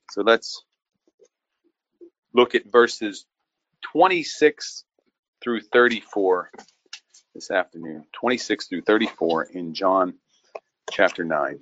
So let's look at verses 26 through 34 this afternoon. 26 through 34 in John chapter 9.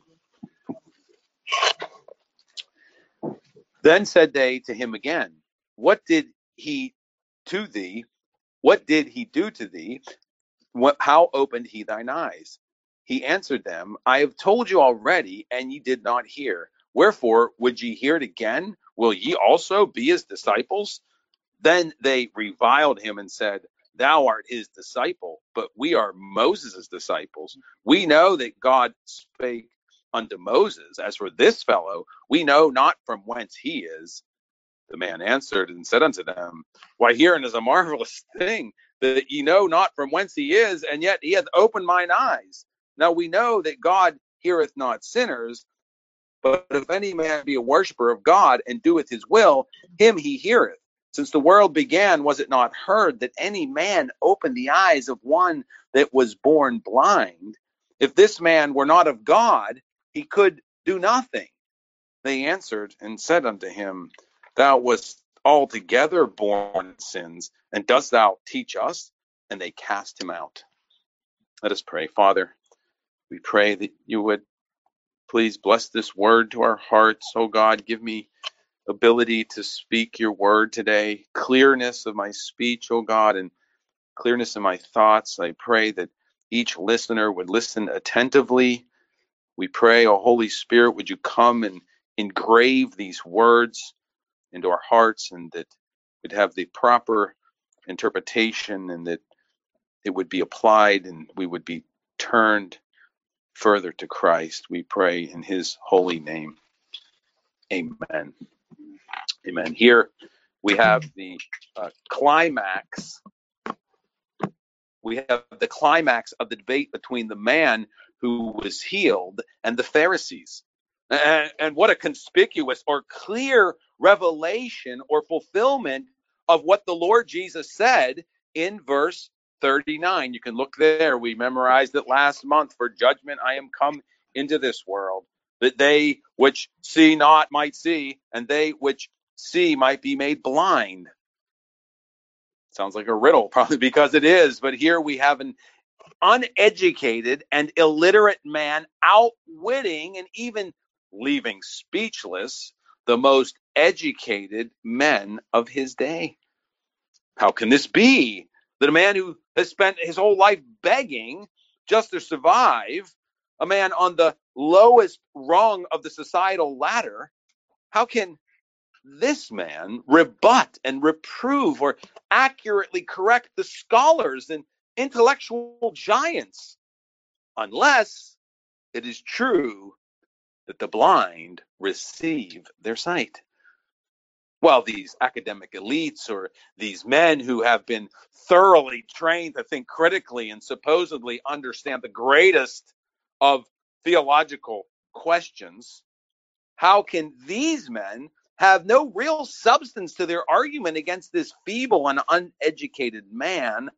Then said they to him again, What did he to thee? What did he do to thee? How opened he thine eyes? He answered them, I have told you already, and ye did not hear. Wherefore would ye hear it again? Will ye also be his disciples? Then they reviled him and said, Thou art his disciple, but we are Moses' disciples. We know that God spake unto Moses. As for this fellow, we know not from whence he is. The man answered and said unto them, Why, herein is a marvelous thing, that ye know not from whence he is, and yet he hath opened mine eyes. Now we know that God heareth not sinners, but if any man be a worshipper of God, and doeth his will, him he heareth. Since the world began, was it not heard that any man opened the eyes of one that was born blind? If this man were not of God, he could do nothing. They answered and said unto him, Thou wast altogether born in sins, and dost thou teach us? And they cast him out. Let us pray. Father, we pray that you would please bless this word to our hearts. Oh God, give me ability to speak your word today, clearness of my speech, oh God, and clearness of my thoughts. I pray that each listener would listen attentively. We pray, oh Holy Spirit, would you come and engrave these words into our hearts, and that we'd have the proper interpretation, and that it would be applied, and we would be turned further to Christ. We pray in his holy name. Amen. Amen. Here we have the climax. We have the climax of the debate between the man who was healed and the Pharisees. And what a conspicuous or clear revelation or fulfillment of what the Lord Jesus said in verse 39. You can look there. We memorized it last month. For judgment I am come into this world, that they which see not might see, and they which see might be made blind. Sounds like a riddle, probably because it is. But here we have an uneducated and illiterate man outwitting and even leaving speechless the most educated men of his day. How can this be? That a man who has spent his whole life begging just to survive, a man on the lowest rung of the societal ladder, how can this man rebut and reprove or accurately correct the scholars and intellectual giants, unless it is true that the blind receive their sight? Well, these academic elites, or these men who have been thoroughly trained to think critically and supposedly understand the greatest of theological questions, how can these men have no real substance to their argument against this feeble and uneducated man,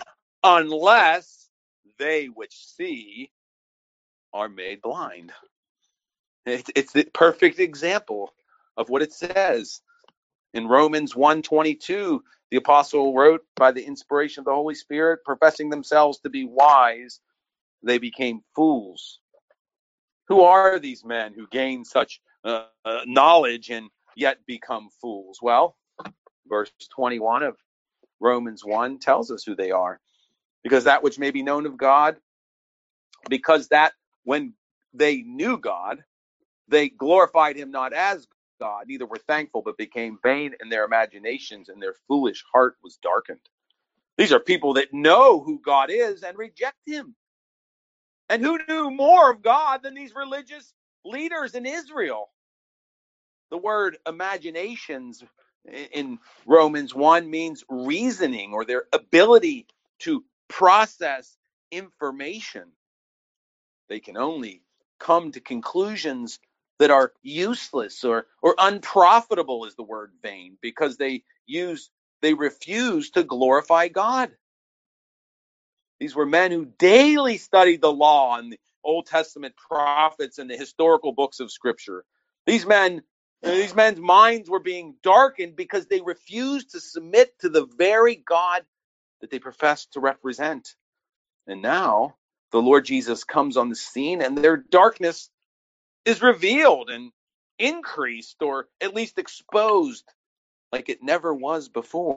unless they which see are made blind? It's the perfect example of what it says. In Romans 1:22, the apostle wrote, by the inspiration of the Holy Spirit, professing themselves to be wise, they became fools. Who are these men who gain such knowledge and yet become fools? Well, verse 21 of Romans 1 tells us who they are. Because that which may be known of God, because that when they knew God, they glorified him not as God, neither were thankful, but became vain in their imaginations, and their foolish heart was darkened. These are people that know who God is and reject him. And who knew more of God than these religious leaders in Israel? The word imaginations in Romans 1 means reasoning, or their ability to process information. They can only come to conclusions that are useless or unprofitable, is the word vain, because they refuse to glorify God. These were men who daily studied the law and the Old Testament prophets and the historical books of Scripture. These men And these men's minds were being darkened because they refused to submit to the very God that they professed to represent. And now the Lord Jesus comes on the scene, and their darkness is revealed and increased, or at least exposed like it never was before.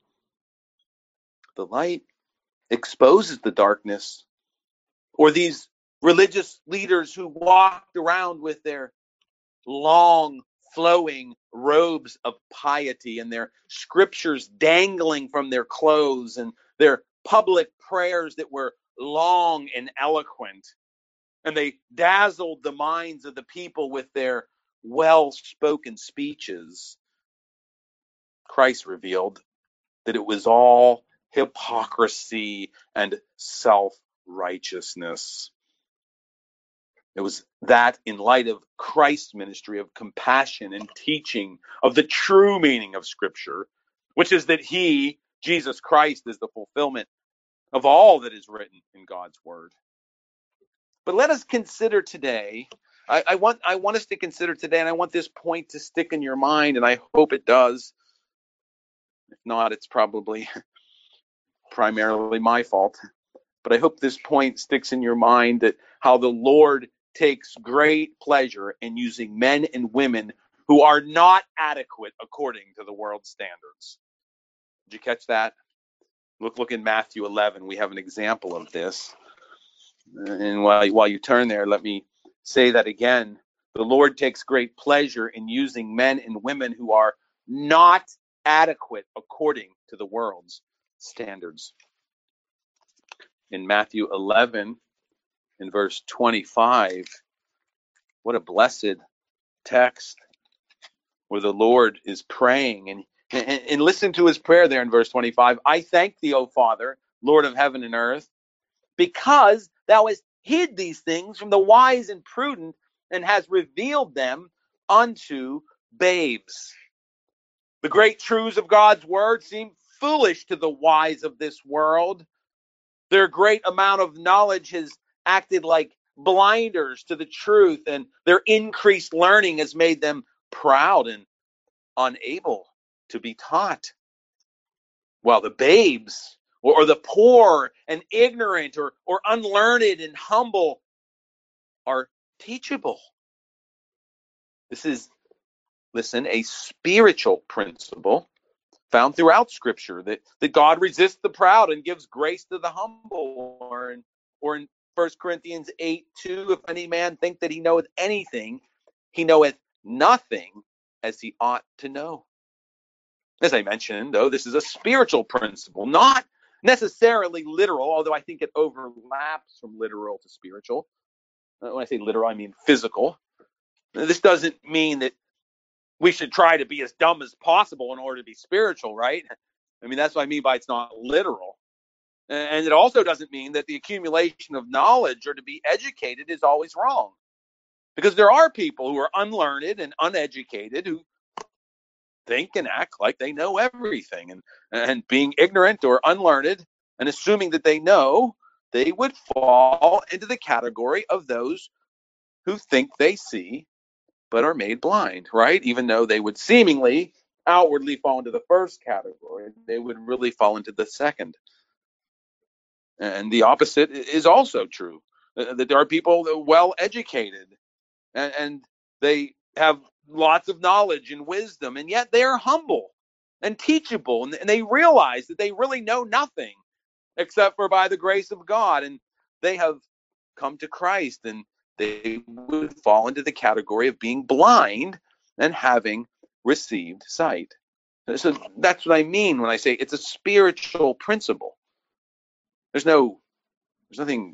The light exposes the darkness, or these religious leaders who walked around with their long flowing robes of piety and their scriptures dangling from their clothes and their public prayers that were long and eloquent. And they dazzled the minds of the people with their well-spoken speeches. Christ revealed that it was all hypocrisy and self-righteousness. It was that in light of Christ's ministry of compassion and teaching of the true meaning of Scripture, which is that he, Jesus Christ, is the fulfillment of all that is written in God's Word. But let us consider today, I want us to consider today, and I want this point to stick in your mind, and I hope it does. If not, it's probably primarily my fault. But I hope this point sticks in your mind, that how the Lord takes great pleasure in using men and women who are not adequate according to the world's standards. Did you catch that? Look in Matthew 11. We have an example of this. And while you turn there, let me say that again. The Lord takes great pleasure in using men and women who are not adequate according to the world's standards. In Matthew 11, in verse 25, what a blessed text where the Lord is praying. And listen to his prayer there in verse 25. I thank thee, O Father, Lord of heaven and earth, because thou hast hid these things from the wise and prudent, and hast revealed them unto babes. The great truths of God's word seem foolish to the wise of this world. Their great amount of knowledge has acted like blinders to the truth, and their increased learning has made them proud and unable to be taught. While the babes, or the poor and ignorant, or unlearned and humble, are teachable. This is, listen, a spiritual principle found throughout Scripture, that God resists the proud and gives grace to the humble. Or in 1 Corinthians 8:2, if any man think that he knoweth anything, he knoweth nothing as he ought to know. As I mentioned, though, this is a spiritual principle, not necessarily literal, although I think it overlaps from literal to spiritual. When I say literal, I mean physical. This doesn't mean that we should try to be as dumb as possible in order to be spiritual, right? I mean, that's what I mean by it's not literal. And it also doesn't mean that the accumulation of knowledge or to be educated is always wrong. Because there are people who are unlearned and uneducated who think and act like they know everything. And being ignorant or unlearned and assuming that they know, they would fall into the category of those who think they see but are made blind, right? Even though they would seemingly outwardly fall into the first category, they would really fall into the second. And the opposite is also true, that there are people that are well educated and they have lots of knowledge and wisdom, and yet they are humble and teachable, and they realize that they really know nothing except for by the grace of God, and they have come to Christ, and they would fall into the category of being blind and having received sight. So that's what I mean when I say it's a spiritual principle. There's nothing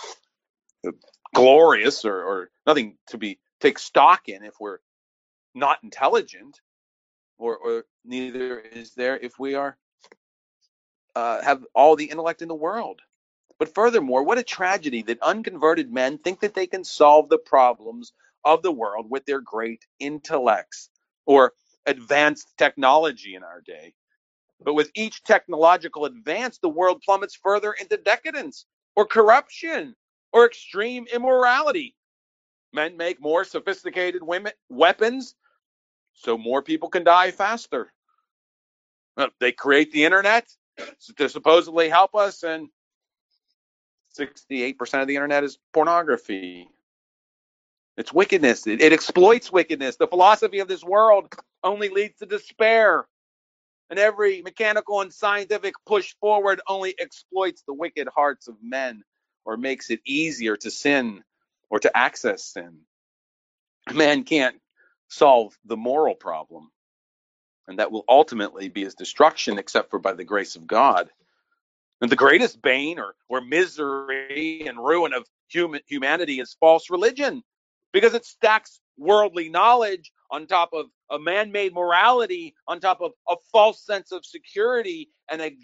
glorious or nothing to take stock in if we're not intelligent, or neither is there if we are have all the intellect in the world. But furthermore, what a tragedy that unconverted men think that they can solve the problems of the world with their great intellects or advanced technology in our day. But with each technological advance, the world plummets further into decadence or corruption or extreme immorality. Men make more sophisticated weapons so more people can die faster. They create the internet to supposedly help us, and 68% of the internet is pornography. It's wickedness. It exploits wickedness. The philosophy of this world only leads to despair. And every mechanical and scientific push forward only exploits the wicked hearts of men, or makes it easier to sin or to access sin. Man can't solve the moral problem, and that will ultimately be his destruction, except for by the grace of God. And the greatest bane or misery and ruin of humanity is false religion, because it stacks worldly knowledge on top of a man-made morality, on top of a false sense of security, and a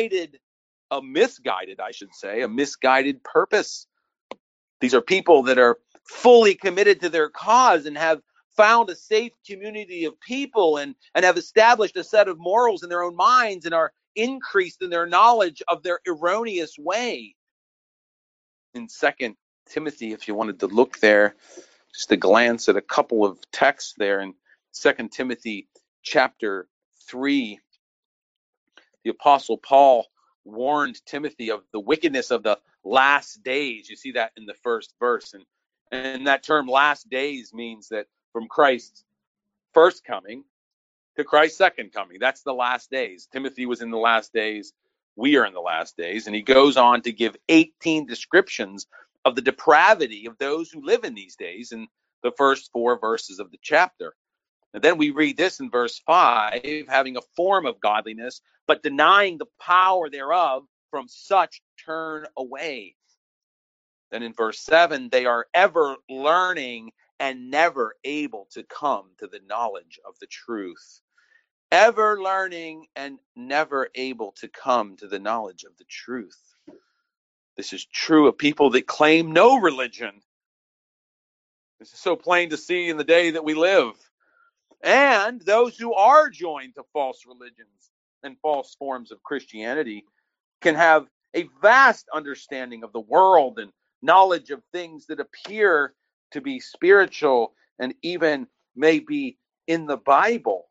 misguided purpose. These are people that are fully committed to their cause and have found a safe community of people, and have established a set of morals in their own minds, and are increased in their knowledge of their erroneous way. In 2 Timothy, if you wanted to look there, just to glance at a couple of texts there in 2 Timothy chapter 3, the Apostle Paul warned Timothy of the wickedness of the last days. You see that in the first verse. And that term last days means that from Christ's first coming to Christ's second coming. That's the last days. Timothy was in the last days. We are in the last days. And he goes on to give 18 descriptions of the depravity of those who live in these days in the first 4 verses of the chapter. And then we read this in verse 5, having a form of godliness, but denying the power thereof, from such turn away. Then in verse 7, they are ever learning and never able to come to the knowledge of the truth. Ever learning and never able to come to the knowledge of the truth. This is true of people that claim no religion. This is so plain to see in the day that we live. And those who are joined to false religions and false forms of Christianity can have a vast understanding of the world and knowledge of things that appear to be spiritual and even may be in the Bible.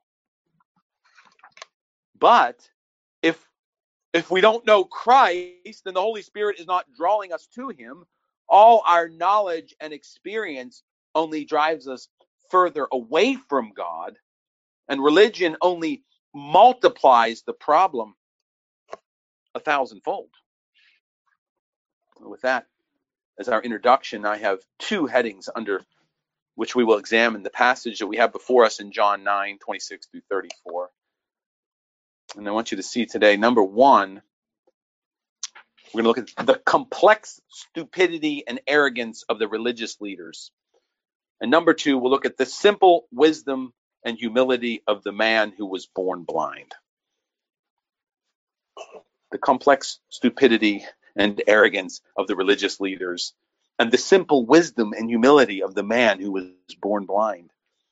But if we don't know Christ, then the Holy Spirit is not drawing us to him. All our knowledge and experience only drives us further away from God, and religion only multiplies the problem 1,000-fold. With that as our introduction, I have 2 headings under which we will examine the passage that we have before us in John 9:26 through 34. And I want you to see today, number 1, we're going to look at the complex stupidity and arrogance of the religious leaders. And number 2, we'll look at the simple wisdom and humility of the man who was born blind. The complex stupidity and arrogance of the religious leaders, and the simple wisdom and humility of the man who was born blind.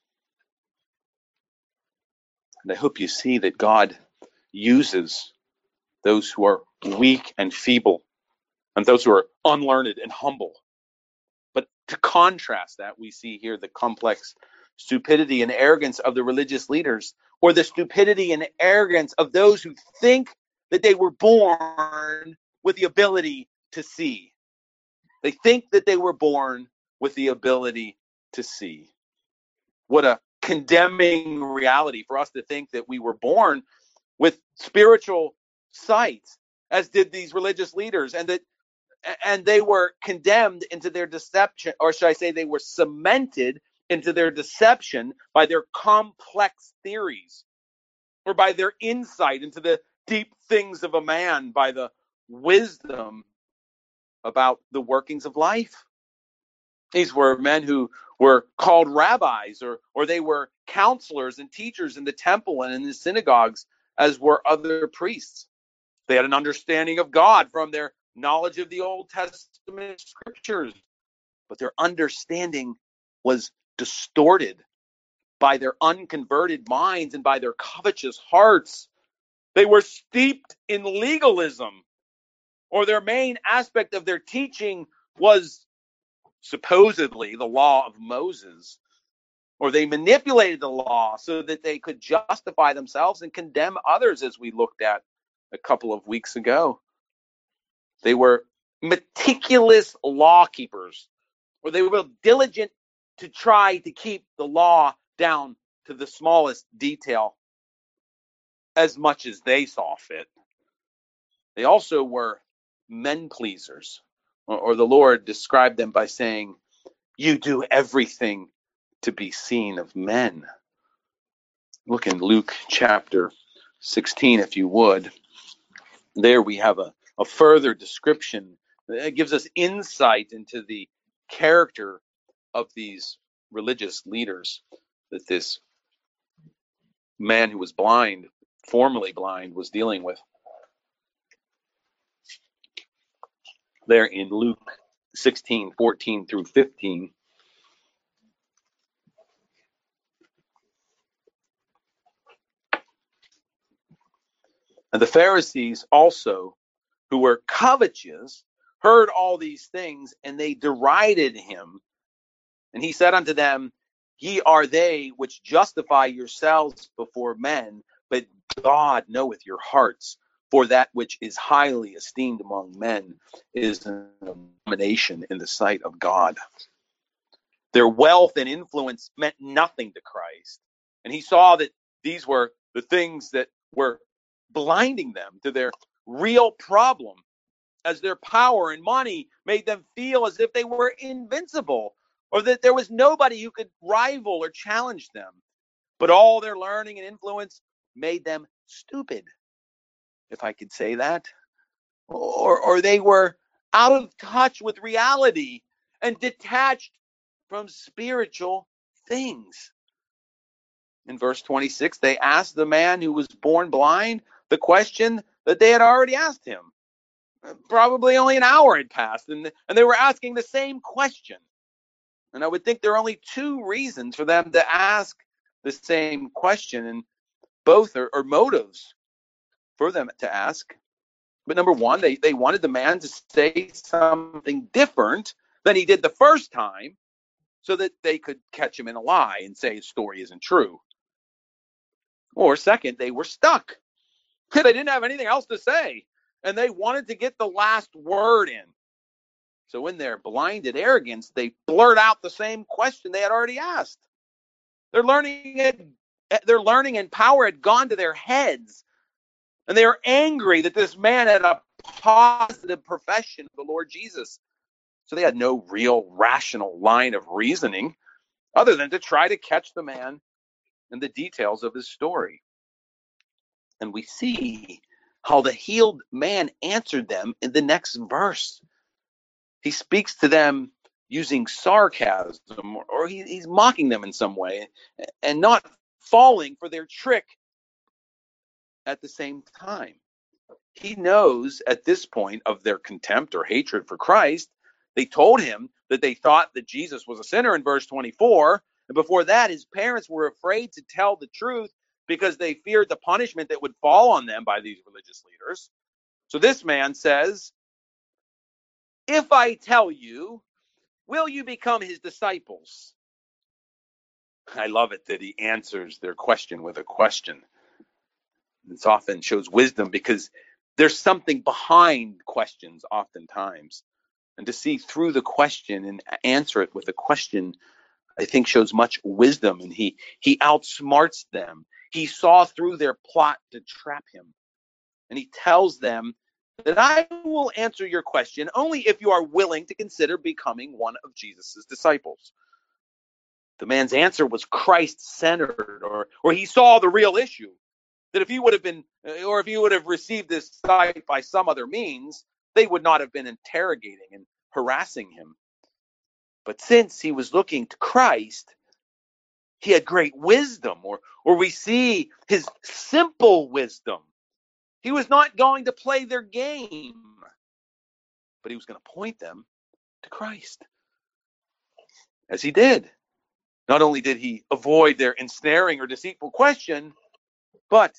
And I hope you see that God uses those who are weak and feeble, and those who are unlearned and humble. But to contrast that, we see here the complex stupidity and arrogance of the religious leaders, or the stupidity and arrogance of those who think that they were born with the ability to see. They think that they were born with the ability to see. What a condemning reality for us to think that we were born with spiritual sight, as did these religious leaders, and they were condemned into their deception, or should I say they were cemented into their deception by their complex theories, or by their insight into the deep things of a man, by the wisdom about the workings of life. These were men who were called rabbis, or they were counselors and teachers in the temple and in the synagogues, as were other priests. They had an understanding of God from their knowledge of the Old Testament scriptures, but their understanding was distorted by their unconverted minds and by their covetous hearts. They were steeped in legalism, or their main aspect of their teaching was supposedly the law of Moses, or they manipulated the law so that they could justify themselves and condemn others, as we looked at a couple of weeks ago. They were meticulous law keepers, or they were diligent to try to keep the law down to the smallest detail as much as they saw fit. They also were men pleasers, or the Lord described them by saying, "You do everything to be seen of men." Look in Luke chapter 16, if you would. There we have a further description that gives us insight into the character of these religious leaders that this man who was blind, formerly blind, was dealing with. There in Luke 16:14 through 15. And the Pharisees also, who were covetous, heard all these things, and they derided him. And he said unto them, Ye are they which justify yourselves before men, but God knoweth your hearts. For that which is highly esteemed among men is an abomination in the sight of God. Their wealth and influence meant nothing to Christ. And he saw that these were the things that were blinding them to their real problem, as their power and money made them feel as if they were invincible, or that there was nobody who could rival or challenge them. But all their learning and influence made them stupid, if I could say that. Or they were out of touch with reality and detached from spiritual things. In verse 26, they asked the man who was born blind the question that they had already asked him. Probably only an hour had passed, and they were asking the same question. And I would think there are only two reasons for them to ask the same question, and both are motives for them to ask. But number one, they wanted the man to say something different than he did the first time, so that they could catch him in a lie and say his story isn't true. Or second, they were stuck. They didn't have anything else to say, and they wanted to get the last word in. So in their blinded arrogance, they blurt out the same question they had already asked. Their learning and power had gone to their heads, and they were angry that this man had a positive profession of the Lord Jesus. So they had no real rational line of reasoning other than to try to catch the man in the details of his story. And we see how the healed man answered them in the next verse. He speaks to them using sarcasm, or he's mocking them in some way, and not falling for their trick at the same time. He knows at this point of their contempt or hatred for Christ. They told him that they thought that Jesus was a sinner in verse 24. And before that, his parents were afraid to tell the truth because they feared the punishment that would fall on them by these religious leaders. So this man says, if I tell you, will you become his disciples? I love it that he answers their question with a question. This often shows wisdom because there's something behind questions oftentimes. And to see through the question and answer it with a question, I think shows much wisdom. And he outsmarts them. He saw through their plot to trap him. And he tells them that I will answer your question only if you are willing to consider becoming one of Jesus' disciples. The man's answer was Christ-centered, or he saw the real issue. That if he would have been, or if he would have received this sight by some other means, they would not have been interrogating and harassing him. But since he was looking to Christ, he had great wisdom, or we see his simple wisdom. He was not going to play their game, but he was going to point them to Christ. As he did. Not only did he avoid their ensnaring or deceitful question, but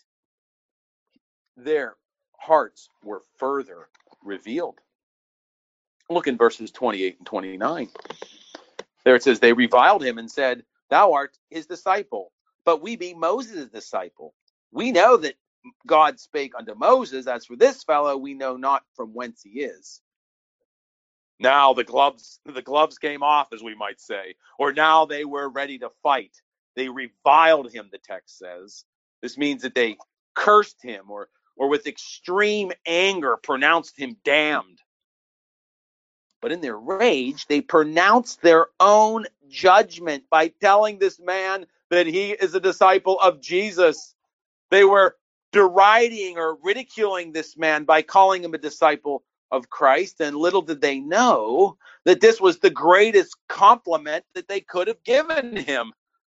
their hearts were further revealed. Look in verses 28 and 29. There it says, they reviled him and said, thou art his disciple, but we be Moses' disciple. We know that God spake unto Moses. As for this fellow, we know not from whence he is. Now the gloves came off, as we might say, or now they were ready to fight. They reviled him, the text says. This means that they cursed him, or with extreme anger pronounced him damned. But in their rage, they pronounced their own judgment by telling this man that he is a disciple of Jesus. They were deriding or ridiculing this man by calling him a disciple of Christ, and little did they know that this was the greatest compliment that they could have given him.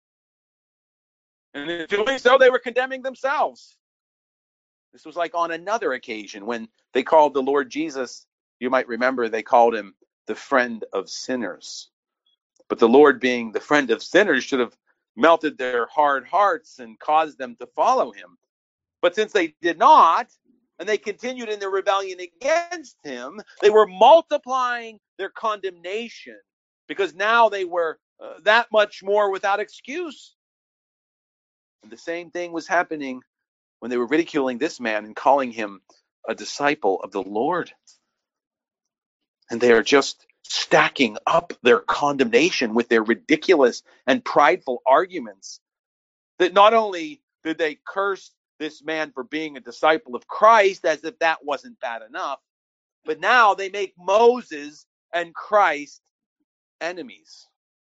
And in doing so, they were condemning themselves. This was like on another occasion when they called the Lord Jesus, you might remember, they called him the friend of sinners. But the Lord, being the friend of sinners, should have melted their hard hearts and caused them to follow him. But since they did not, and they continued in their rebellion against him, they were multiplying their condemnation, because now they were that much more without excuse. And the same thing was happening when they were ridiculing this man and calling him a disciple of the Lord. And they are just stacking up their condemnation with their ridiculous and prideful arguments. That not only did they curse this man for being a disciple of Christ, as if that wasn't bad enough, but now they make Moses and Christ enemies.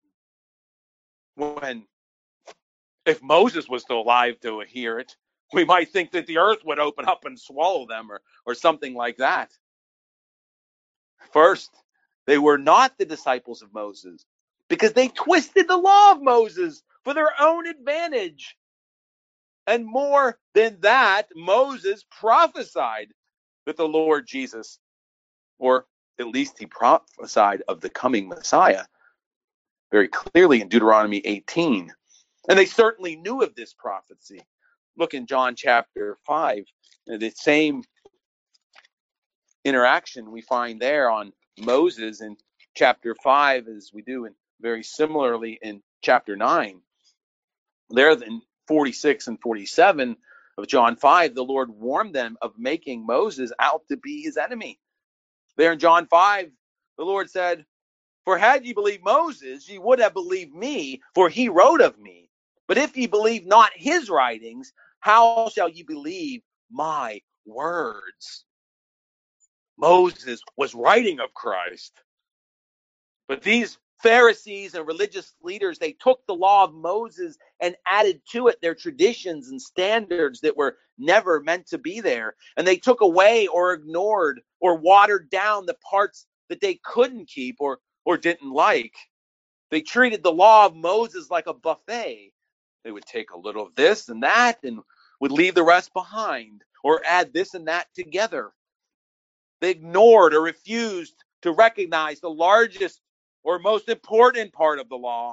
When, if Moses was still alive to hear it, we might think that the earth would open up and swallow them, or something like that. First, they were not the disciples of Moses because they twisted the law of Moses for their own advantage. And more than that, Moses prophesied that the Lord Jesus, or at least he prophesied of the coming Messiah, very clearly in Deuteronomy 18. And they certainly knew of this prophecy. Look in John chapter 5, the same interaction we find there on Moses in chapter 5 as we do in very similarly in chapter 9. There in 46 and 47 of John 5, the Lord warned them of making Moses out to be his enemy. There in John 5, the Lord said, "For had ye believed Moses, ye would have believed me, for he wrote of me. But if ye believe not his writings, how shall ye believe my words?" Moses was writing of Christ. But these Pharisees and religious leaders, they took the law of Moses and added to it their traditions and standards that were never meant to be there. And they took away or ignored or watered down the parts that they couldn't keep or didn't like. They treated the law of Moses like a buffet. They would take a little of this and that and would leave the rest behind, or add this and that together. They ignored or refused to recognize the largest or most important part of the law,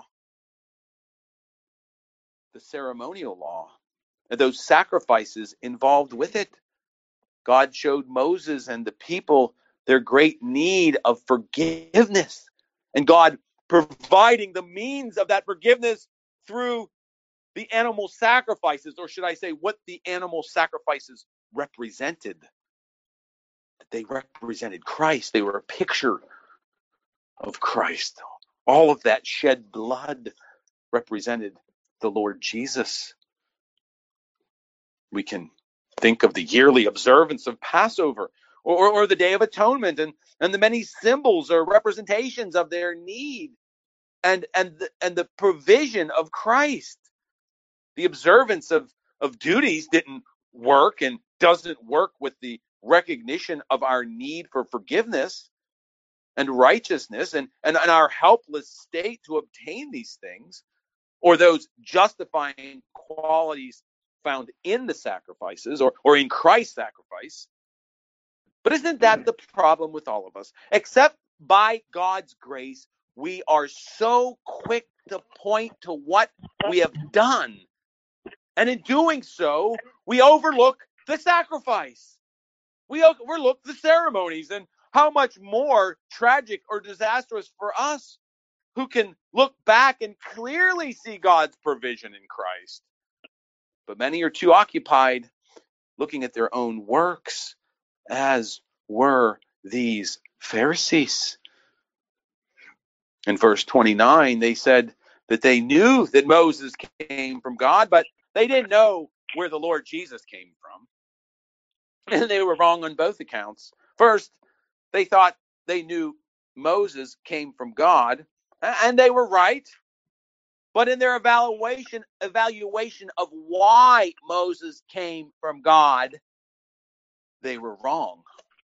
the ceremonial law, and those sacrifices involved with it. God showed Moses and the people their great need of forgiveness, and God providing the means of that forgiveness through the animal sacrifices, or should I say what the animal sacrifices represented. They represented Christ. They were a picture of Christ. All of that shed blood represented the Lord Jesus. We can think of the yearly observance of Passover, or the Day of Atonement, and the many symbols or representations of their need and the provision of Christ. The observance of duties didn't work and doesn't work with the recognition of our need for forgiveness and righteousness and our helpless state to obtain these things, or those justifying qualities found in the sacrifices or in Christ's sacrifice. But isn't that the problem with all of us? Except by God's grace, we are so quick to point to what we have done. And in doing so, we overlook the sacrifice. We overlook the ceremonies and how much more tragic or disastrous for us who can look back and clearly see God's provision in Christ. But many are too occupied looking at their own works, as were these Pharisees. In verse 29, they said that they knew that Moses came from God, but they didn't know where the Lord Jesus came from. And they were wrong on both accounts. First, they thought they knew Moses came from God, and they were right. But in their evaluation of why Moses came from God, they were wrong.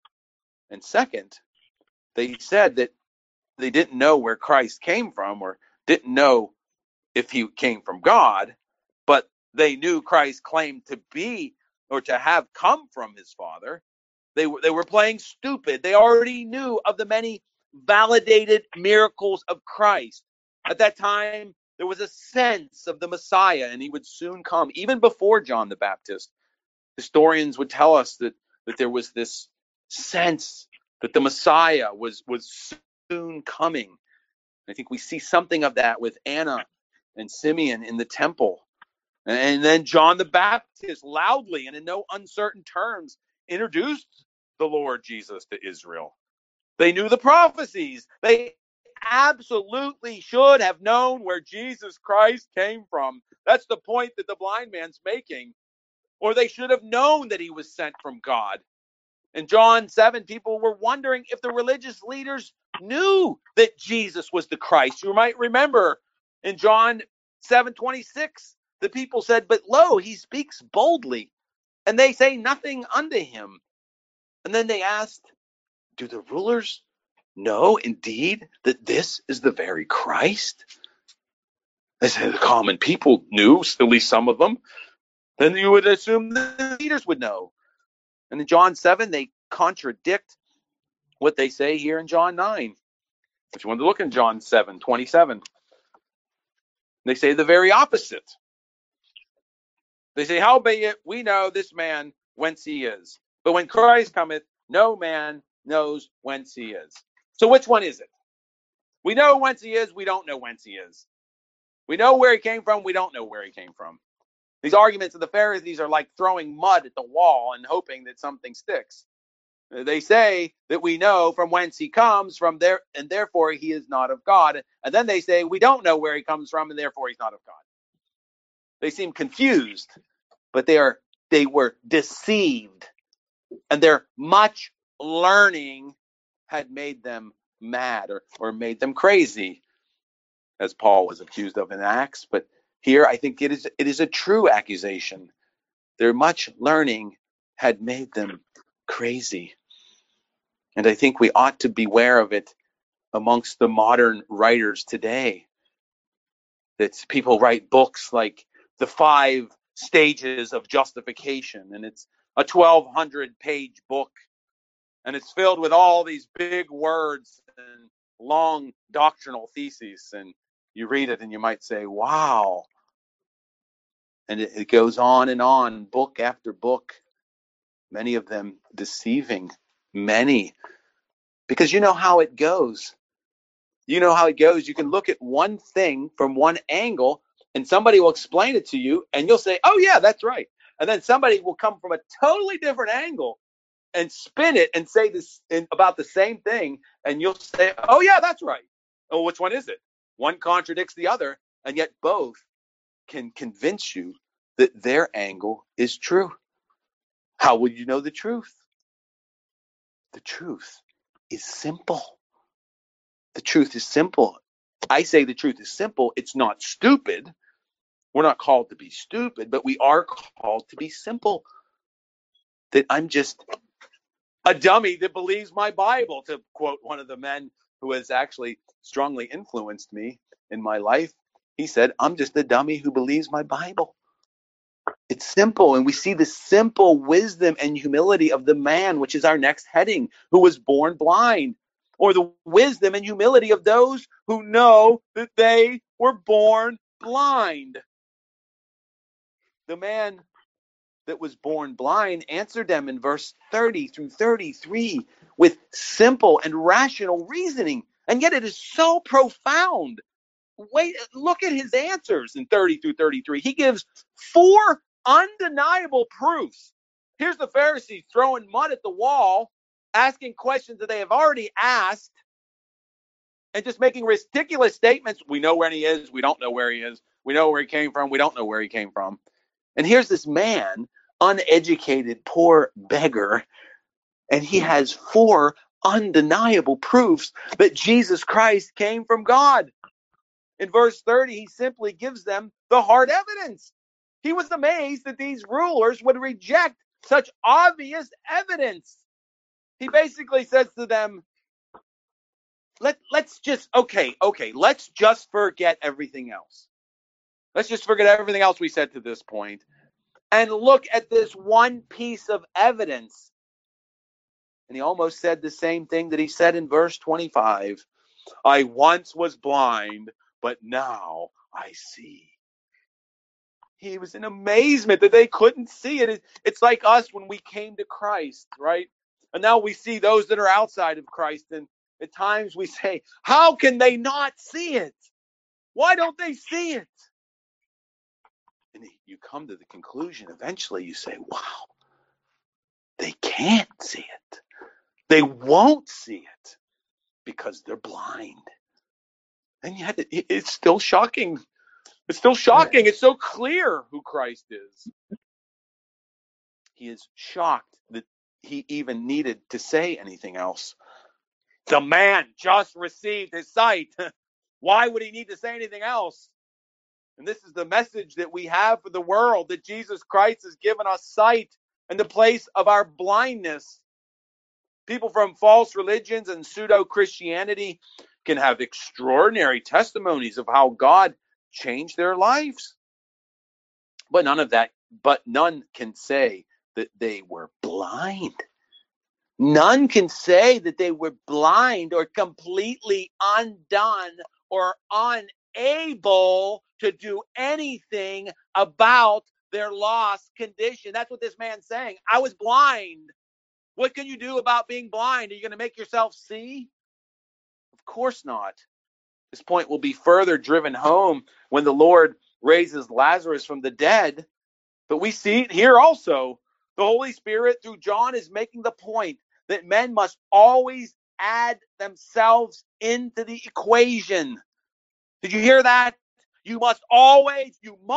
And second, they said that they didn't know where Christ came from, or didn't know if he came from God, but they knew Christ claimed to be or to have come from his Father. They were playing stupid. They already knew of the many validated miracles of Christ. At that time, there was a sense of the Messiah, and he would soon come. Even before John the Baptist, historians would tell us that there was this sense that the Messiah was soon coming. I think we see something of that with Anna and Simeon in the temple. And then John the Baptist loudly and in no uncertain terms introduced the Lord Jesus to Israel. They knew the prophecies. They absolutely should have known where Jesus Christ came from. That's the point that the blind man's making. Or they should have known that he was sent from God. In John 7, people were wondering if the religious leaders knew that Jesus was the Christ. You might remember in John 7:26, the people said, "But lo, he speaks boldly, and they say nothing unto him." And then they asked, "Do the rulers know indeed that this is the very Christ?" They said the common people knew, at least some of them. Then you would assume the leaders would know. And in John 7, they contradict what they say here in John 9. If you want to look in John 7:27, they say the very opposite. They say, "Howbeit we know this man whence he is. But when Christ cometh, no man knows whence he is." So which one is it? We know whence he is, we don't know whence he is. We know where he came from, we don't know where he came from. These arguments of the Pharisees are like throwing mud at the wall and hoping that something sticks. They say that we know from whence he comes from there, and therefore he is not of God. And then they say we don't know where he comes from, and therefore he's not of God. They seem confused, but they were deceived, and their much learning had made them mad or made them crazy, as Paul was accused of in Acts. But here I think it is a true accusation. Their much learning had made them crazy. And I think we ought to beware of it amongst the modern writers today. That people write books like The 5 Stages of Justification, and it's a 1,200-page book, and it's filled with all these big words and long doctrinal theses, and you read it and you might say, wow. And it goes on, book after book, many of them deceiving many. Because you know how it goes. You know how it goes. You can look at one thing from one angle, and somebody will explain it to you, and you'll say, "Oh, yeah, that's right." And then somebody will come from a totally different angle and spin it and say this about the same thing, and you'll say, "Oh, yeah, that's right." Oh, which one is it? One contradicts the other, and yet both can convince you that their angle is true. How would you know the truth? The truth is simple. The truth is simple. I say the truth is simple. It's not stupid. We're not called to be stupid, but we are called to be simple. That I'm just a dummy that believes my Bible, to quote one of the men who has actually strongly influenced me in my life. He said, "I'm just a dummy who believes my Bible." It's simple, and we see the simple wisdom and humility of the man, which is our next heading, who was born blind, or the wisdom and humility of those who know that they were born blind. The man that was born blind answered them in verse 30 through 33 with simple and rational reasoning. And yet it is so profound. Wait, look at his answers in 30 through 33. He gives 4 undeniable proofs. Here's the Pharisees throwing mud at the wall, asking questions that they have already asked, and just making ridiculous statements. We know where he is. We don't know where he is. We know where he came from. We don't know where he came from. And here's this man, uneducated, poor beggar, and he has 4 undeniable proofs that Jesus Christ came from God. In verse 30, he simply gives them the hard evidence. He was amazed that these rulers would reject such obvious evidence. He basically says to them, let's just forget everything else. Let's just forget everything else we said to this point and look at this one piece of evidence. And he almost said the same thing that he said in verse 25. I once was blind, but now I see. He was in amazement that they couldn't see it. It's like us when we came to Christ, right? And now we see those that are outside of Christ. And at times we say, how can they not see it? Why don't they see it? And you come to the conclusion, eventually you say, wow, they can't see it. They won't see it because they're blind. And yet it's still shocking. It's still shocking. It's so clear who Christ is. He is shocked that he even needed to say anything else. The man just received his sight. Why would he need to say anything else? And this is the message that we have for the world, that Jesus Christ has given us sight in the place of our blindness. People from false religions and pseudo-Christianity can have extraordinary testimonies of how God changed their lives. But none can say that they were blind. None can say that they were blind or completely undone or unable to do anything about their lost condition. That's what this man's saying. I was blind. What can you do about being blind? Are you going to make yourself see? Of course not. This point will be further driven home when the Lord raises Lazarus from the dead. But we see it here also. The Holy Spirit, through John, is making the point that men must always add themselves into the equation. Did you hear that? You must always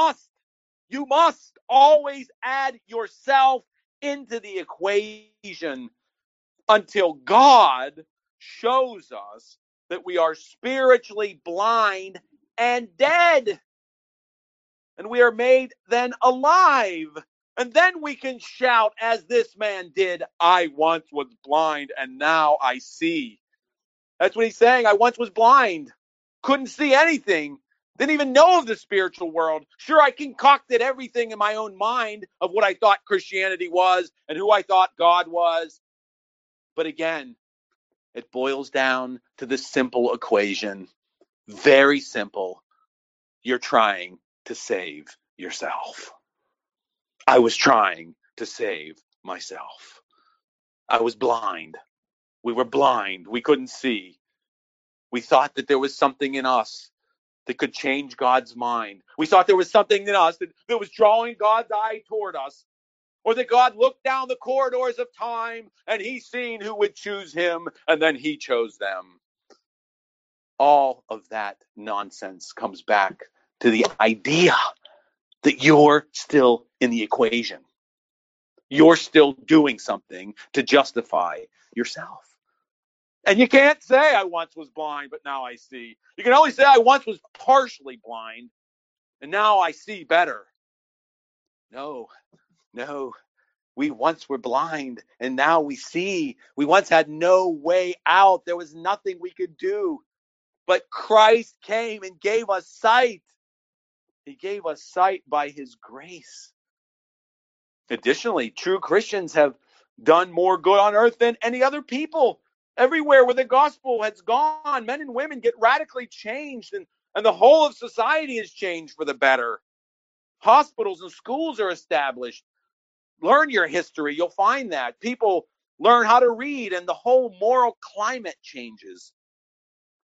add yourself into the equation until God shows us that we are spiritually blind and dead. And we are made then alive. And then we can shout, as this man did, I once was blind and now I see. That's what he's saying. I once was blind. Couldn't see anything. Didn't even know of the spiritual world. Sure, I concocted everything in my own mind of what I thought Christianity was and who I thought God was. But again, it boils down to the simple equation. Very simple. You're trying to save yourself. I was trying to save myself. I was blind. We were blind. We couldn't see. We thought that there was something in us that could change God's mind. We thought there was something in us that was drawing God's eye toward us. Or that God looked down the corridors of time and he seen who would choose him and then he chose them. All of that nonsense comes back to the idea that you're still in the equation. You're still doing something to justify yourself. And you can't say I once was blind, but now I see. You can only say I once was partially blind, and now I see better. No. We once were blind, and now we see. We once had no way out. There was nothing we could do. But Christ came and gave us sight. He gave us sight by his grace. Additionally, true Christians have done more good on earth than any other people. Everywhere where the gospel has gone, men and women get radically changed, and the whole of society is changed for the better. Hospitals and schools are established. Learn your history. You'll find that. People learn how to read, and the whole moral climate changes.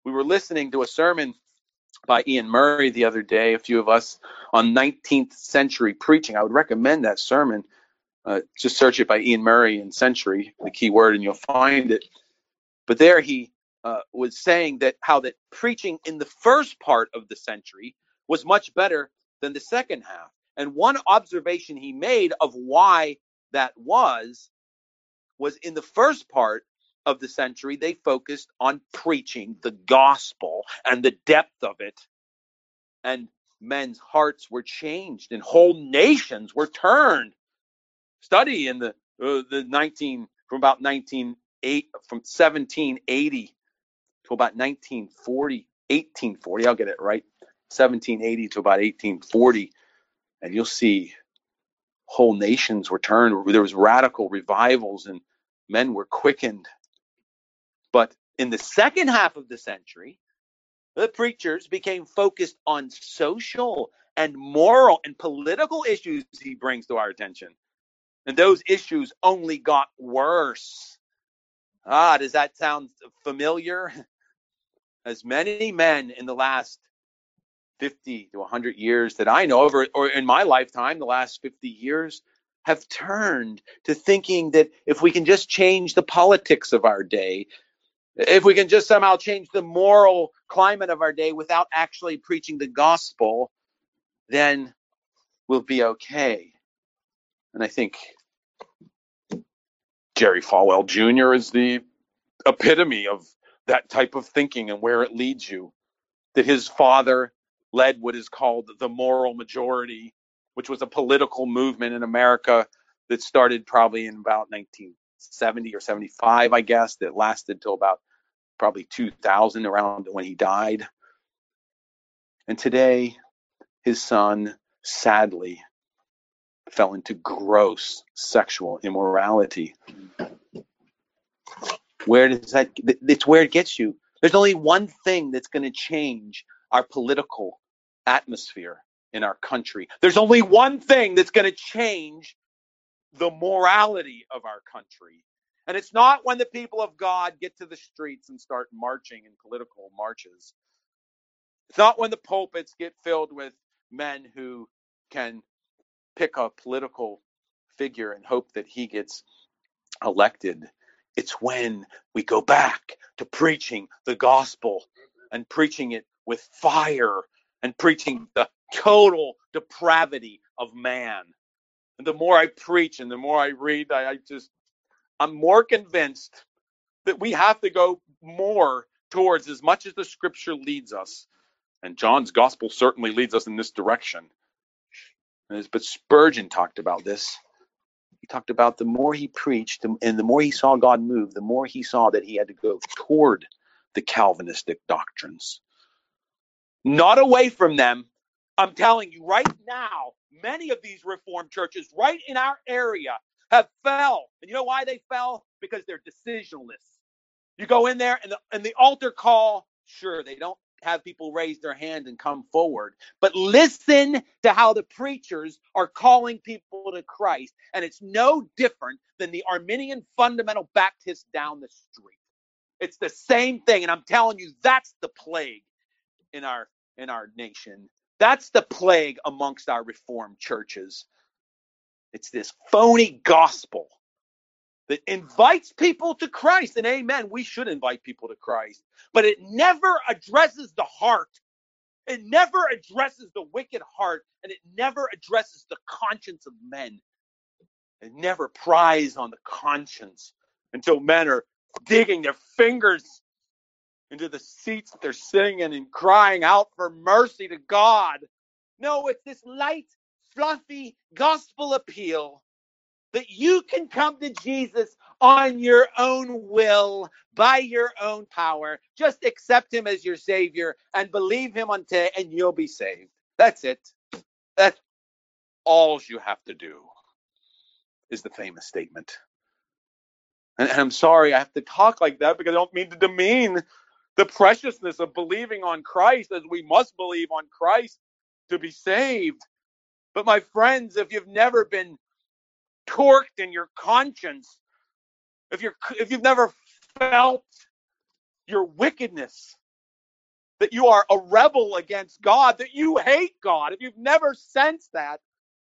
We were listening to a sermon by Ian Murray the other day, a few of us, on 19th century preaching. I would recommend that sermon. Just search it by Ian Murray in century, the key word, and you'll find it. But there he was saying that how that preaching in the first part of the century was much better than the second half. And one observation he made of why that was in the first part of the century, they focused on preaching the gospel and the depth of it. And men's hearts were changed and whole nations were turned. Study in the 19 from about 1908 from 1780 to about 1840, I'll get it right, 1780 to about 1840, and you'll see whole nations were turned. There was radical revivals and men were quickened. But in the second half of the century, the preachers became focused on social and moral and political issues he brings to our attention. And those issues only got worse. Does that sound familiar? As many men in the last 50 to 100 years that I know of, or in my lifetime, the last 50 years, have turned to thinking that if we can just change the politics of our day, if we can just somehow change the moral climate of our day without actually preaching the gospel, then we'll be okay. And I think Jerry Falwell Jr. is the epitome of that type of thinking and where it leads you. That his father led what is called the moral majority, which was a political movement in America that started probably in about 1970 or 75, I guess, that lasted till about probably 2000, around when he died. And today, his son, sadly, fell into gross sexual immorality. Where does that? It's where it gets you. There's only one thing that's going to change our political atmosphere in our country. There's only one thing that's going to change the morality of our country. And it's not when the people of God get to the streets and start marching in political marches. It's not when the pulpits get filled with men who can pick a political figure and hope that he gets elected. It's when we go back to preaching the gospel and preaching it with fire and preaching the total depravity of man. And the more I preach and the more I read, I'm more convinced that we have to go more towards as much as the scripture leads us. And John's gospel certainly leads us in this direction. But Spurgeon talked about this. He talked about the more he preached and the more he saw God move, the more he saw that he had to go toward the Calvinistic doctrines, not away from them. I'm telling you right now, many of these Reformed churches right in our area have fell. And you know why they fell? Because they're decisionalists. You go in there and the altar call, sure, they don't have people raise their hand and come forward. But listen to how the preachers are calling people to Christ. And it's no different than the Arminian fundamental Baptists down the street. It's the same thing. And I'm telling you, that's the plague in our nation. That's the plague amongst our Reformed churches. It's this phony gospel that invites people to Christ. And amen, we should invite people to Christ. But it never addresses the heart. It never addresses the wicked heart. And it never addresses the conscience of men. It never pries on the conscience until men are digging their fingers into the seats that they're sitting in and crying out for mercy to God. No, it's this light, fluffy gospel appeal that you can come to Jesus on your own will, by your own power. Just accept him as your Savior and believe him and you'll be saved. That's it. That's all you have to do, is the famous statement. And I'm sorry I have to talk like that because I don't mean to demean the preciousness of believing on Christ, as we must believe on Christ to be saved. But my friends, if you've never been torqued in your conscience, if you've never felt your wickedness, that you are a rebel against God, that you hate God, if you've never sensed that,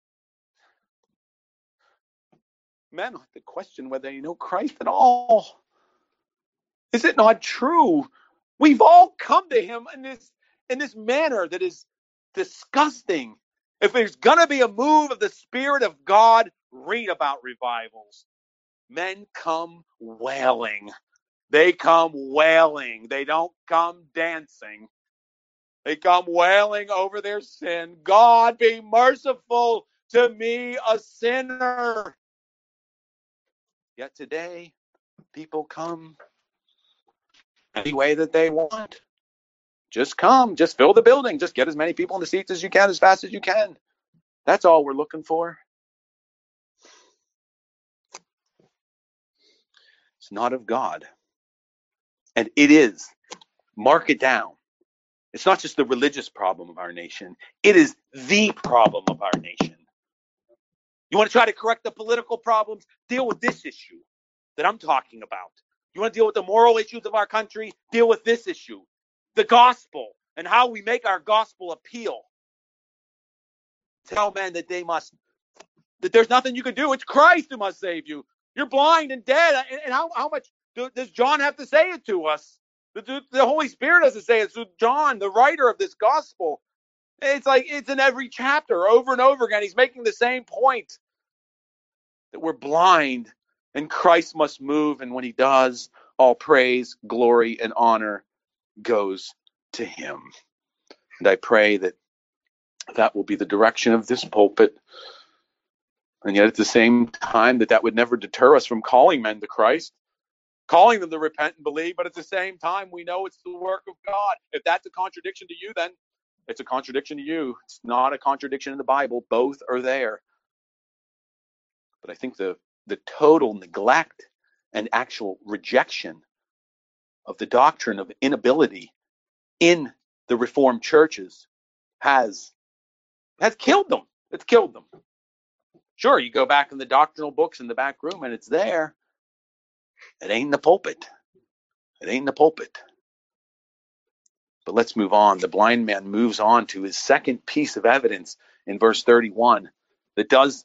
men have to question whether you know Christ at all. Is it not true? We've all come to him in this manner that is disgusting. If there's going to be a move of the Spirit of God, read about revivals. Men come wailing. They come wailing. They don't come dancing. They come wailing over their sin. God, be merciful to me, a sinner. Yet today, people come any way that they want. Just come. Just fill the building. Just get as many people in the seats as you can, as fast as you can. That's all we're looking for. It's not of God. And it is. Mark it down. It's not just the religious problem of our nation. It is the problem of our nation. You want to try to correct the political problems? Deal with this issue that I'm talking about. You want to deal with the moral issues of our country? Deal with this issue. The gospel and how we make our gospel appeal. Tell men that that there's nothing you can do. It's Christ who must save you. You're blind and dead. And how much does John have to say it to us? The Holy Spirit doesn't say it. So John, the writer of this gospel, it's like it's in every chapter over and over again. He's making the same point, that we're blind and Christ must move. And when he does, all praise, glory, and honor goes to him. And I pray that that will be the direction of this pulpit. And yet at the same time, that would never deter us from calling men to Christ, calling them to repent and believe. But at the same time, we know it's the work of God. If that's a contradiction to you, then it's a contradiction to you. It's not a contradiction in the Bible. Both are there. But I think the total neglect and actual rejection of the doctrine of inability in the Reformed churches has killed them. It's killed them. Sure, you go back in the doctrinal books in the back room and it's there. It ain't in the pulpit. It ain't in the pulpit. But let's move on. The blind man moves on to his second piece of evidence in verse 31 that does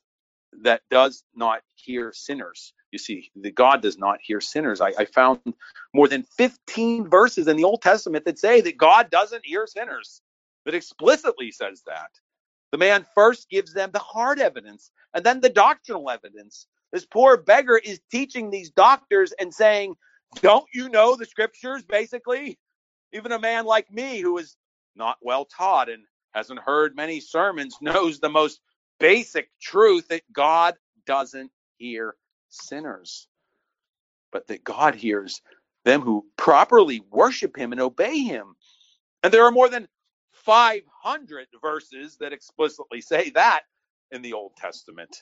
not hear sinners. You see, the God does not hear sinners. I found more than 15 verses in the Old Testament that say that God doesn't hear sinners, that explicitly says that. The man first gives them the hard evidence and then the doctrinal evidence. This poor beggar is teaching these doctors and saying, don't you know the scriptures, basically? Even a man like me who is not well taught and hasn't heard many sermons knows the most basic truth, that God doesn't hear sinners, but that God hears them who properly worship him and obey him. And there are more than 500 verses that explicitly say that in the Old Testament.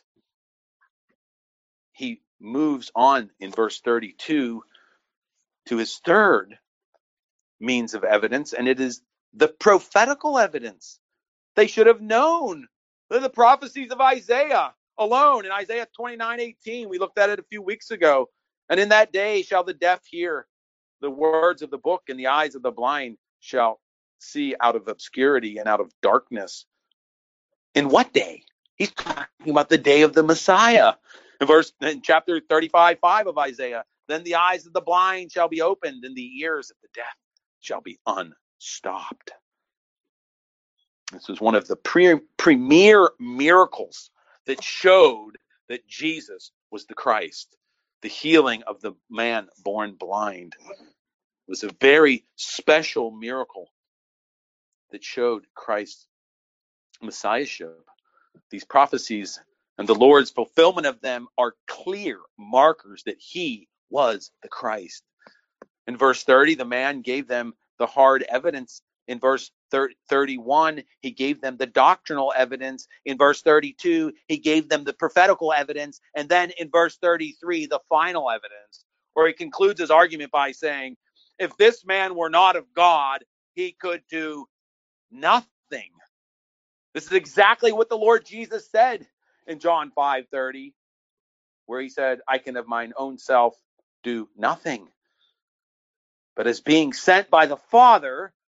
He moves on in verse 32 to his third means of evidence, and it is the prophetical evidence. They should have known the prophecies of Isaiah alone. In Isaiah 29:18, we looked at it a few weeks ago. And in that day shall the deaf hear the words of the book, and the eyes of the blind shall see out of obscurity and out of darkness. In what day? He's talking about the day of the Messiah. In chapter 35:5 of Isaiah, then the eyes of the blind shall be opened, and the ears of the deaf shall be unstopped. This was one of the premier miracles that showed that Jesus was the Christ. The healing of the man born blind was a very special miracle that showed Christ's messiahship. These prophecies and the Lord's fulfillment of them are clear markers that he was the Christ. In verse 30, the man gave them the hard evidence. In verse 31, he gave them the doctrinal evidence. In verse 32, he gave them the prophetical evidence. And then in verse 33, the final evidence, where he concludes his argument by saying, if this man were not of God, he could do nothing. This is exactly what the Lord Jesus said in John 5:30, where he said, I can of mine own self do nothing. But as being sent by the Father,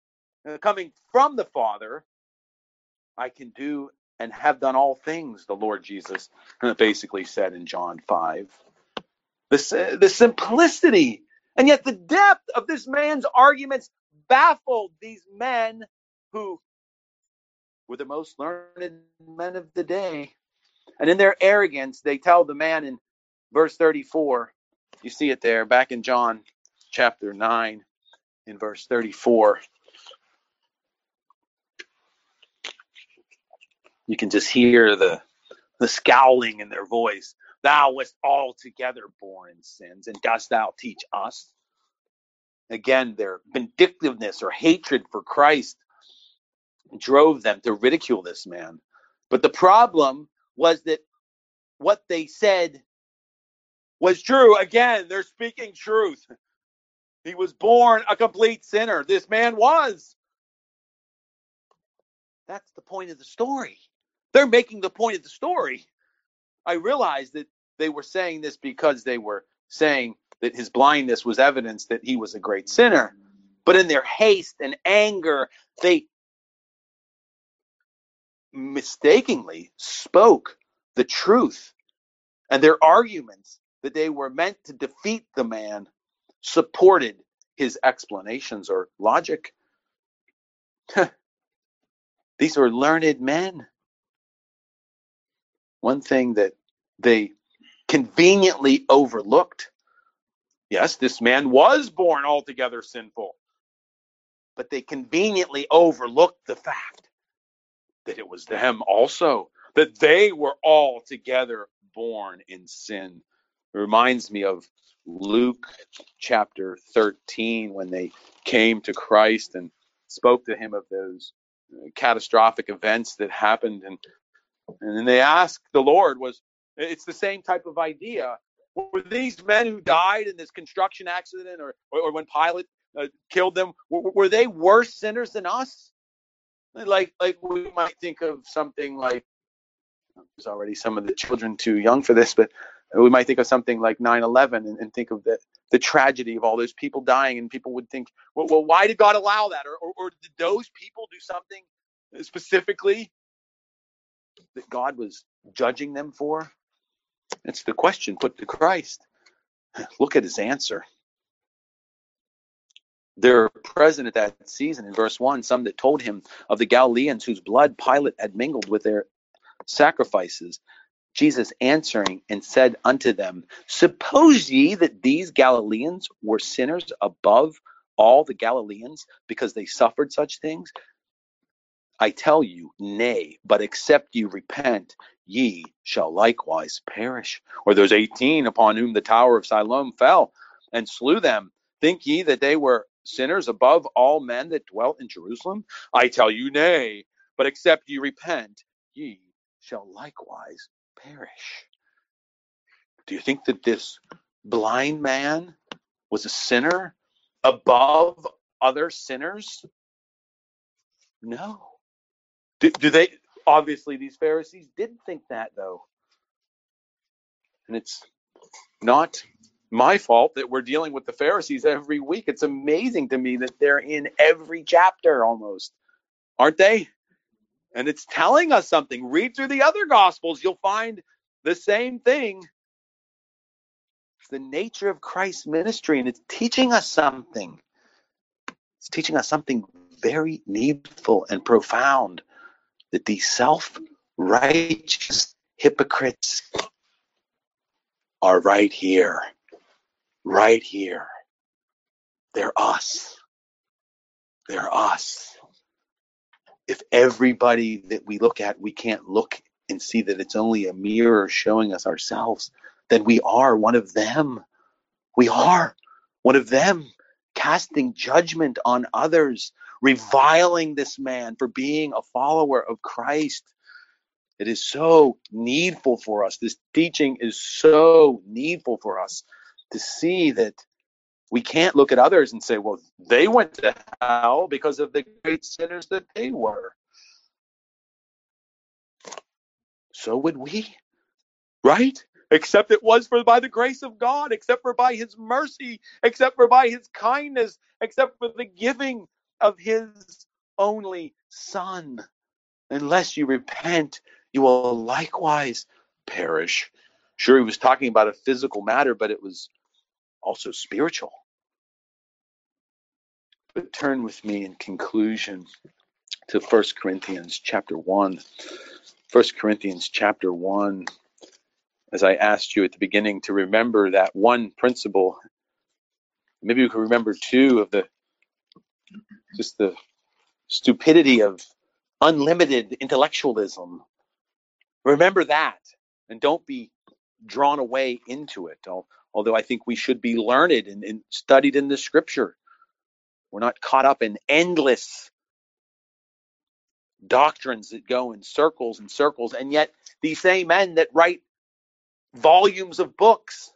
coming from the Father, I can do and have done all things, the Lord Jesus basically said in John 5. The simplicity and yet the depth of this man's arguments baffled these men who were the most learned men of the day. And in their arrogance, they tell the man in verse 34, you see it there, back in John chapter 9, in verse 34. You can just hear the scowling in their voice. Thou wast altogether born in sins, and dost thou teach us? Again, their vindictiveness or hatred for Christ drove them to ridicule this man. But the problem was that what they said was true. Again, they're speaking truth. He was born a complete sinner. This man was. That's the point of the story. They're making the point of the story. I realized that they were saying this because they were saying that his blindness was evidence that he was a great sinner. But in their haste and anger, they mistakenly spoke the truth. And their arguments that they were meant to defeat the man supported his explanations or logic. These are learned men. One thing that they conveniently overlooked, yes, this man was born altogether sinful, but they conveniently overlooked the fact that it was them also, that they were altogether born in sin. It reminds me of Luke chapter 13 when they came to Christ and spoke to him of those catastrophic events that happened, and they asked the Lord, it's the same type of idea. Were these men who died in this construction accident or when Pilate killed them, were they worse sinners than us? Like we might think of something like, there's already some of the children too young for this, but we might think of something like 9/11 and think of the tragedy of all those people dying, and people would think, well, why did God allow that? Or did those people do something specifically that God was judging them for? It's the question put to Christ. Look at his answer. There were present at that season, in verse 1, some that told him of the Galileans whose blood Pilate had mingled with their sacrifices. Jesus answering and said unto them, suppose ye that these Galileans were sinners above all the Galileans because they suffered such things? I tell you, nay, but except ye repent, ye shall likewise perish. Or those 18 upon whom the tower of Siloam fell and slew them, think ye that they were sinners above all men that dwelt in Jerusalem? I tell you, nay, but except ye repent, ye shall likewise perish. Do you think that this blind man was a sinner above other sinners? No. Do they? Obviously, these Pharisees didn't think that, though. And it's not my fault that we're dealing with the Pharisees every week. It's amazing to me that they're in every chapter almost, aren't they? And it's telling us something. Read through the other Gospels. You'll find the same thing. It's the nature of Christ's ministry, and it's teaching us something. It's teaching us something very needful and profound, that these self-righteous hypocrites are right here. Right here. They're us. They're us. If everybody that we look at, we can't look and see that it's only a mirror showing us ourselves, then we are one of them. We are one of them, casting judgment on others, reviling this man for being a follower of Christ. It is so needful for us. This teaching is so needful for us to see that we can't look at others and say, well, they went to hell because of the great sinners that they were. So would we, right? Except it was for by the grace of God, except for by his mercy, except for by his kindness, except for the giving of his only Son. Unless you repent, you will likewise perish. Sure, he was talking about a physical matter, but it was also spiritual. But turn with me in conclusion to 1 Corinthians chapter 1. 1 Corinthians chapter 1, as I asked you at the beginning to remember that one principle, maybe we can remember two of the stupidity of unlimited intellectualism. Remember that, and don't be drawn away into it. Although I think we should be learned and studied in the scripture. We're not caught up in endless doctrines that go in circles and circles, and yet these same men that write volumes of books,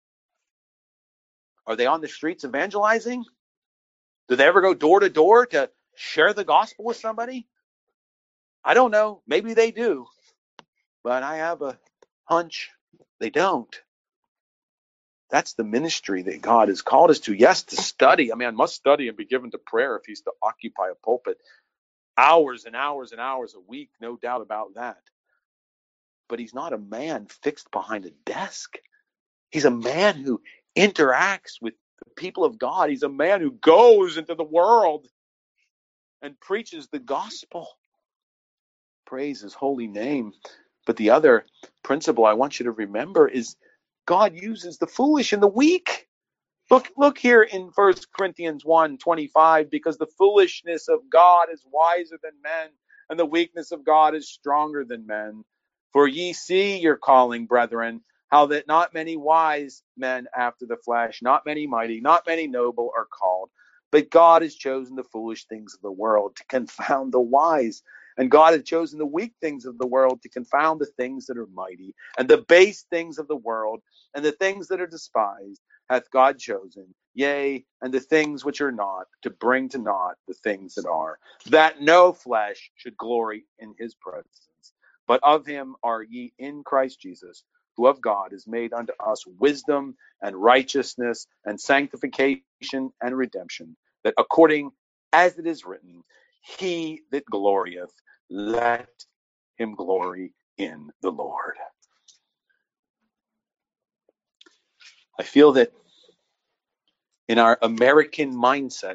are they on the streets evangelizing? Do they ever go door to door to share the gospel with somebody? I don't know. Maybe they do, but I have a hunch they don't. That's the ministry that God has called us to. Yes, to study. A man must study and be given to prayer if he's to occupy a pulpit. Hours and hours and hours a week, no doubt about that. But he's not a man fixed behind a desk. He's a man who interacts with the people of God. He's a man who goes into the world and preaches the gospel. Praise his holy name. But the other principle I want you to remember is God uses the foolish and the weak. Look here in 1 Corinthians 1:25, because the foolishness of God is wiser than men, and the weakness of God is stronger than men. For ye see your calling, brethren, how that not many wise men after the flesh, not many mighty, not many noble are called. But God has chosen the foolish things of the world to confound the wise. And God has chosen the weak things of the world to confound the things that are mighty, and the base things of the world, and the things that are despised hath God chosen, yea, and the things which are not, to bring to naught the things that are, that no flesh should glory in his presence. But of him are ye in Christ Jesus, who of God is made unto us wisdom and righteousness and sanctification and redemption, that according as it is written, he that glorieth, let him glory in the Lord. I feel that in our American mindset,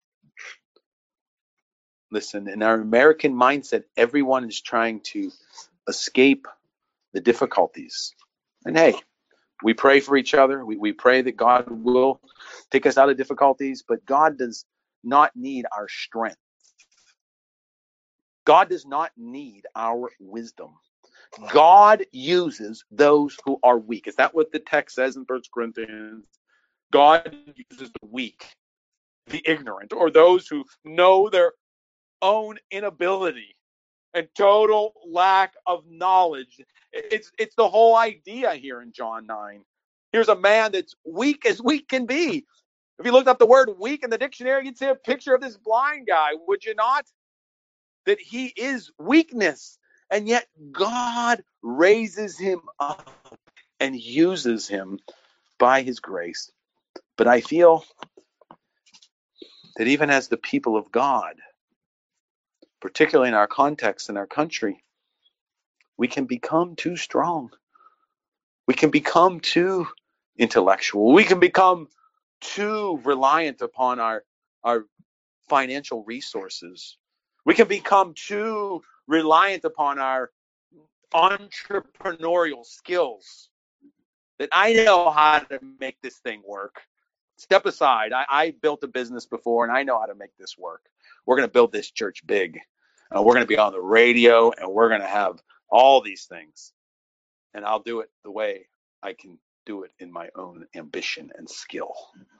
in our American mindset, everyone is trying to escape the difficulties. And hey, we pray for each other. We pray that God will take us out of difficulties, but God does not need our strength. God does not need our wisdom. God uses those who are weak. Is that what the text says in 1 Corinthians? God uses the weak, the ignorant, or those who know their own inability and total lack of knowledge. It's the whole idea here in John 9. Here's a man that's weak as weak can be. If you looked up the word weak in the dictionary, you'd see a picture of this blind guy, would you not? That he is weakness. And yet God raises him up and uses him by his grace. But I feel that even as the people of God, particularly in our context in our country, we can become too strong. We can become too intellectual. We can become too reliant upon our financial resources. We can become too reliant upon our entrepreneurial skills, that I know how to make this thing work. Step aside. I built a business before, and I know how to make this work. We're going to build this church big. We're going to be on the radio, and we're going to have all these things. And I'll do it the way I can do it in my own ambition and skill.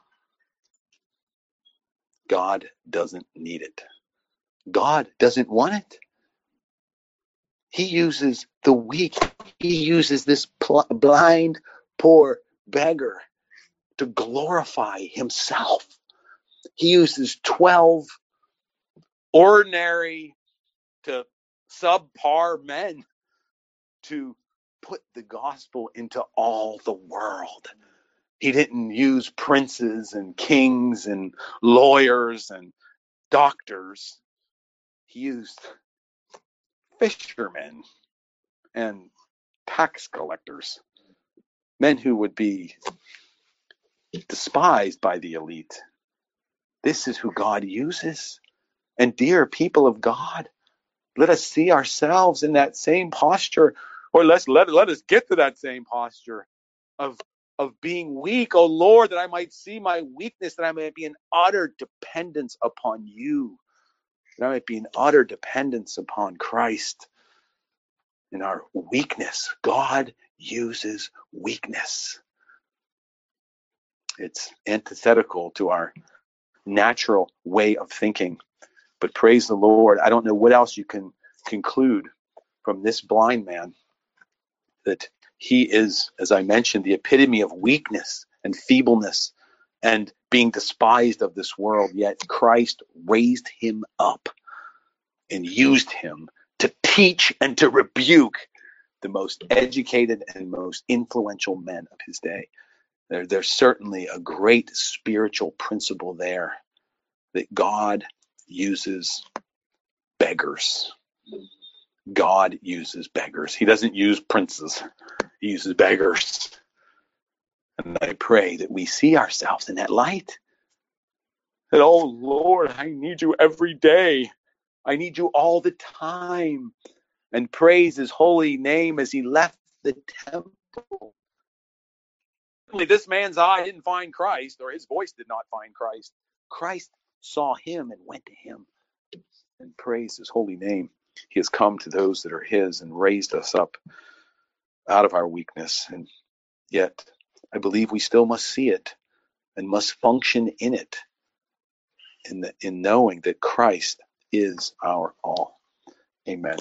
God doesn't need it. God doesn't want it. He uses the weak. He uses this blind, poor beggar to glorify himself. He uses 12 ordinary to subpar men to put the gospel into all the world. He didn't use princes and kings and lawyers and doctors. He used fishermen and tax collectors, men who would be despised by the elite. This is who God uses. And dear people of God, let us see ourselves in that same posture, or let us get to that same posture of being weak, oh Lord, that I might see my weakness, that I might be in utter dependence upon you, that I might be in utter dependence upon Christ. In our weakness, God uses weakness. It's antithetical to our natural way of thinking. But praise the Lord, I don't know what else you can conclude from this blind man, that he is, as I mentioned, the epitome of weakness and feebleness and being despised of this world. Yet Christ raised him up and used him to teach and to rebuke the most educated and most influential men of his day. There's certainly a great spiritual principle there, that God uses beggars. God uses beggars. He doesn't use princes. He uses beggars. And I pray that we see ourselves in that light. That, oh Lord, I need you every day. I need you all the time. And praise his holy name as he left the temple. This man's eye didn't find Christ, or his voice did not find Christ. Christ saw him and went to him. And praise his holy name. He has come to those that are his and raised us up out of our weakness. And yet, I believe we still must see it and must function in it, in knowing that Christ is our all. Amen.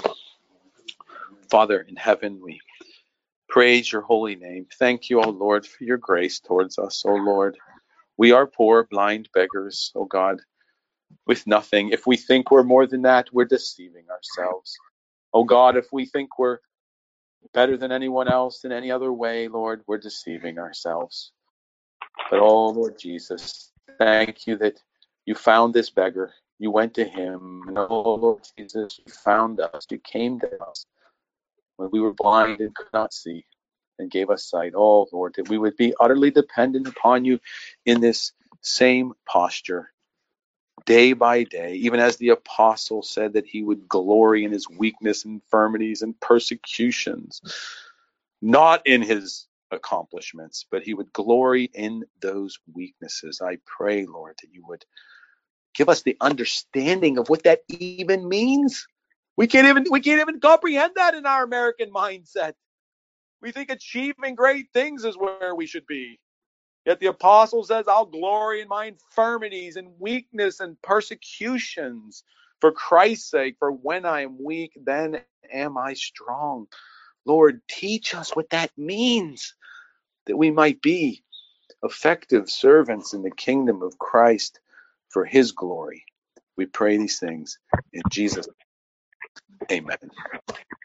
Father in heaven, we praise your holy name. Thank you, O Lord, for your grace towards us, O Lord. We are poor, blind beggars, O God, with nothing. If we think we're more than that, we're deceiving ourselves. O God, if we think we're better than anyone else in any other way, Lord, we're deceiving ourselves. But, oh, Lord Jesus, thank you that you found this beggar. You went to him. And, oh, Lord Jesus, you found us. You came to us when we were blind and could not see, and gave us sight. Oh, Lord, that we would be utterly dependent upon you in this same posture, day by day, even as the apostle said that he would glory in his weakness, infirmities, and persecutions, not in his accomplishments, but he would glory in those weaknesses. I pray, Lord, that you would give us the understanding of what that even means. We can't even comprehend that in our American mindset. We think achieving great things is where we should be. Yet the apostle says, I'll glory in my infirmities and weakness and persecutions for Christ's sake. For when I am weak, then am I strong. Lord, teach us what that means, that we might be effective servants in the kingdom of Christ for his glory. We pray these things in Jesus' name. Amen.